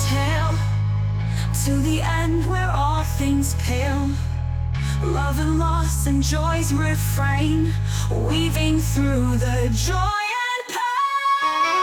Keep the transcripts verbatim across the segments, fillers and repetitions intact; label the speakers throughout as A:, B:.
A: tale, to the end where all things pale. Love and loss and joy's refrain, weaving through the joy and pain.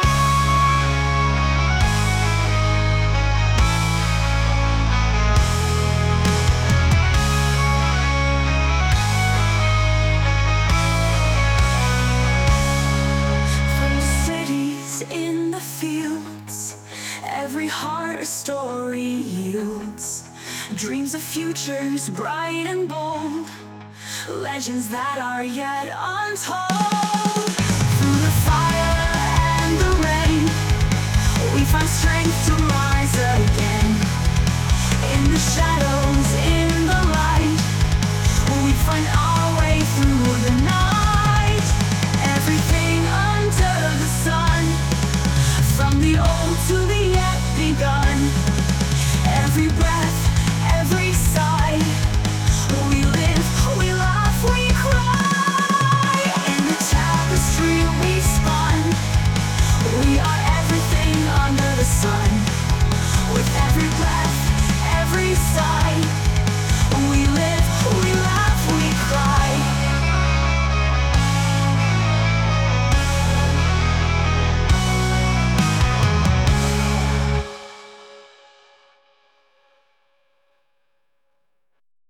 A: From the cities in the fields, every heart a story yields. Dreams of futures bright and bold, legends that are yet untold. Through the fire and the rain, we find strength to rise again. In the shadows, in the light, we find our way through the night. Everything under the sun, from the old to the